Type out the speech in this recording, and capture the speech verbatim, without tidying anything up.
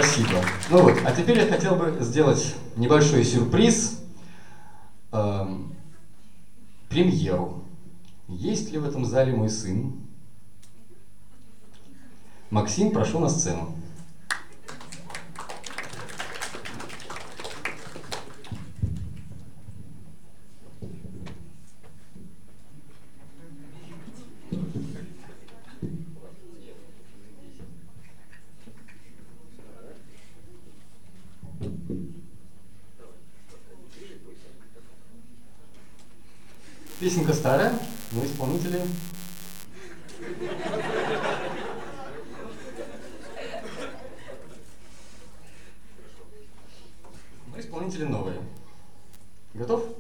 Спасибо. Ну вот, а теперь я хотел бы сделать небольшой сюрприз, эм, премьеру. Есть ли в этом зале мой сын? Максим, прошу на сцену. Песенка старая, но исполнители... Но исполнители новые. Готов?